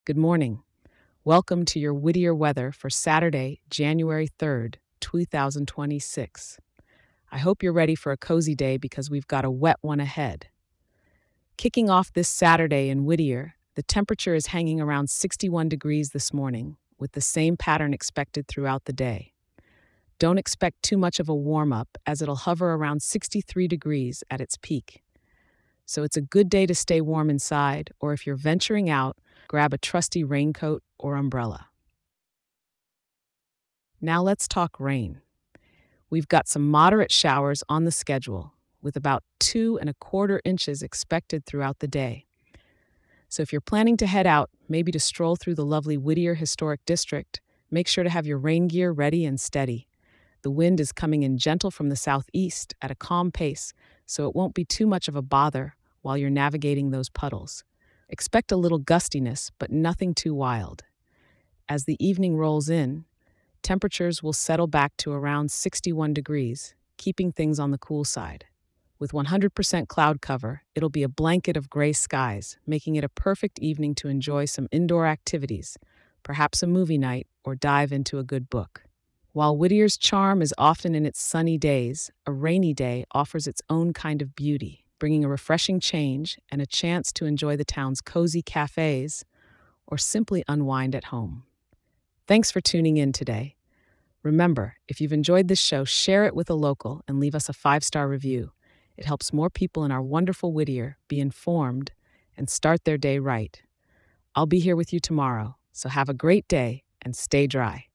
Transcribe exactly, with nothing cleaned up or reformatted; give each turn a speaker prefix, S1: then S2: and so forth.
S1: Good morning. Welcome to your Whittier weather for Saturday, January third, two thousand twenty-six. I hope you're ready for a cozy day because we've got a wet one ahead. Kicking off this Saturday in Whittier, the temperature is hanging around sixty-one degrees this morning, with the same pattern expected throughout the day. Don't expect too much of a warm up, as it'll hover around sixty-three degrees at its peak. So it's a good day to stay warm inside, or if you're venturing out, grab a trusty raincoat or umbrella. Now let's talk rain. We've got some moderate showers on the schedule, with about two and a quarter inches expected throughout the day. So if you're planning to head out, maybe to stroll through the lovely Whittier Historic District, make sure to have your rain gear ready and steady. The wind is coming in gentle from the southeast at a calm pace, so it won't be too much of a bother while you're navigating those puddles. Expect a little gustiness, but nothing too wild. As the evening rolls in, temperatures will settle back to around sixty-one degrees, keeping things on the cool side. With one hundred percent cloud cover, it'll be a blanket of gray skies, making it a perfect evening to enjoy some indoor activities, perhaps a movie night or dive into a good book. While Whittier's charm is often in its sunny days, a rainy day offers its own kind of beauty, bringing a refreshing change and a chance to enjoy the town's cozy cafes or simply unwind at home. Thanks for tuning in today. Remember, if you've enjoyed this show, share it with a local and leave us a five-star review. It helps more people in our wonderful Whittier be informed and start their day right. I'll be here with you tomorrow, so have a great day and stay dry.